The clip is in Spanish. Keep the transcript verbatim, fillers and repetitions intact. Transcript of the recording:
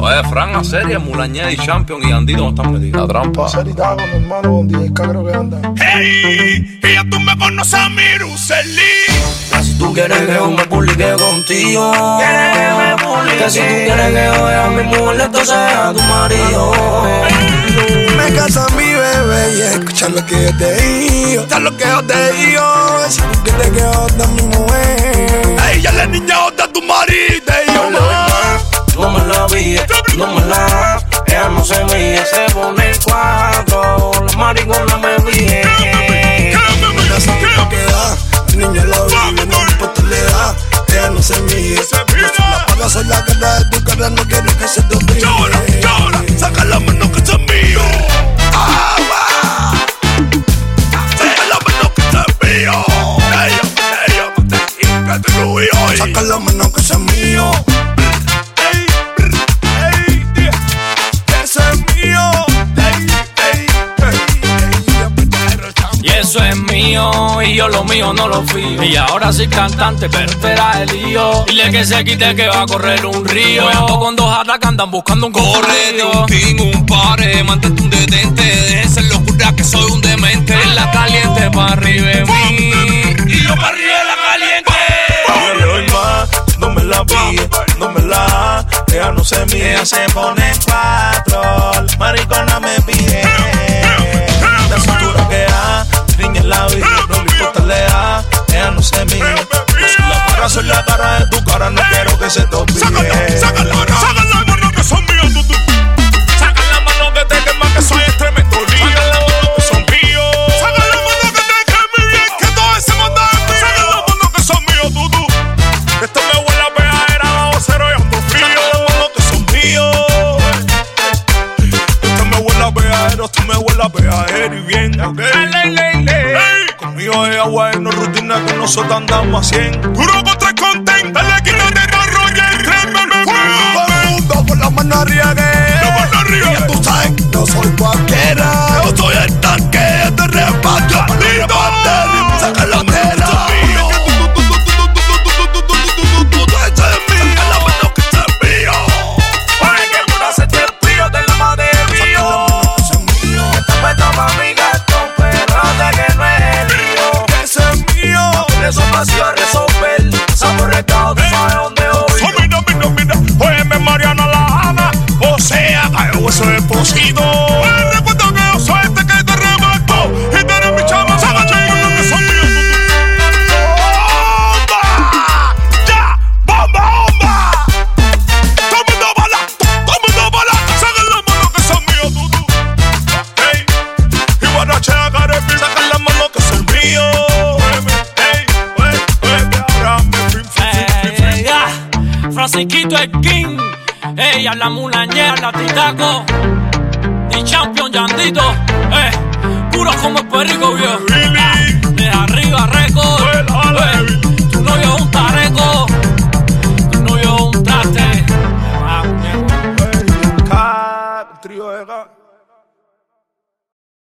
Oye, Fran, a serie, Mulañé y Champion y Andito no están metidos. La trampa. Serita con mi hermano, con D J creo que anda. Hey, y ya tú me conoces a mi Ruseli. Si tú quieres que yo me publique contigo, ¿Quieres que me publique? que si tú quieres que yo vea a mi mujer, entonces a tu marido. Me casa mi bebé y escucha lo que yo te digo. Escucha lo que yo te digo. Si tú quieres que yo de mi mujer, A ella la niña otra tu marido. Y yo No le doy más, no me la vi, no me la. Ella no se mide, se pone en cuatro. La maricona me vi. mira esa tipa que da. La niña la vive, no importa la edad. Ella no se mide. No se la paga, soy la cara de tu cara. No quiero que se te olvide. Llora, llora, saca la mano que es mío. Saca la mano que es mío. Ella, ella, que te lo vi hoy. Saca la mano que ese es mío. Ey, ey, ey, ese es mío. Ey, ey, ey, Y eso es mío, y yo lo mío no lo fío. Y ahora soy cantante, pero espera el lío. Dile que se quite que va a correr un río. Ando con dos jatas que andan buscando un Corre de un corrido. ping, un pare, mantente un detente. Déjense locura que soy un demente. En la caliente pa' arriba de mí. Y yo pa' arriba de la caliente. Yo le doy más, no me la pide, no me la. Ella no se mide, ella se pone en cuatro. La maricona me pide. La cintura que da, niña en la vida, no le importa la edad. Ella no se mide. Yo soy la cara, soy la cara de tu cara, no quiero que se te olvide. sácala, sácala, sácala la mano que son míos, tú, tú. Saca la mano que te quema que soy el tremendo lío. Saca la mano que son míos. Saca la mano que te queme bien, que todo ese mundo es mío. Saca la mano que son míos, tú, tú. Esto me huele a pejadera bajo cero y ando frío. Saca la mano que son míos. Esto me huele a pejadera, esto me huele a pejadera y bien, ok. Ley, ley, ley. Conmigo es agua y no rutina, con nosotros andamos a cien. Puro contra el content, dale quítate el rollo y tráeme Todo el mundo con la mano arriba que La mano arriba. y ya tú sabes, no soy cualquiera. Yo soy el tanque de reparto, maldito. Saca la tela. Eso me hacía resolver. Estamos recados, tú sabes dónde voy. Mira, mira, mira, óyeme Mariana la Ana. O sea, que eso es posible. Recuerda que yo soy este que te remarco. Y tú eres mi chama, saca chingo que son míos. ¡Bomba! ¡Ya! ¡Bomba, bomba! Todo el mundo bala, todo el mundo bala. Saca la mano que son míos, tú, tú. Hey, y guarachea, carepi, saca la mano que son míos. Francisquito el King, ella la Mulañé, la Titaco, y Champion Yandito, eh, puros como el perrico viejo. Billy. De arriba récord, eh,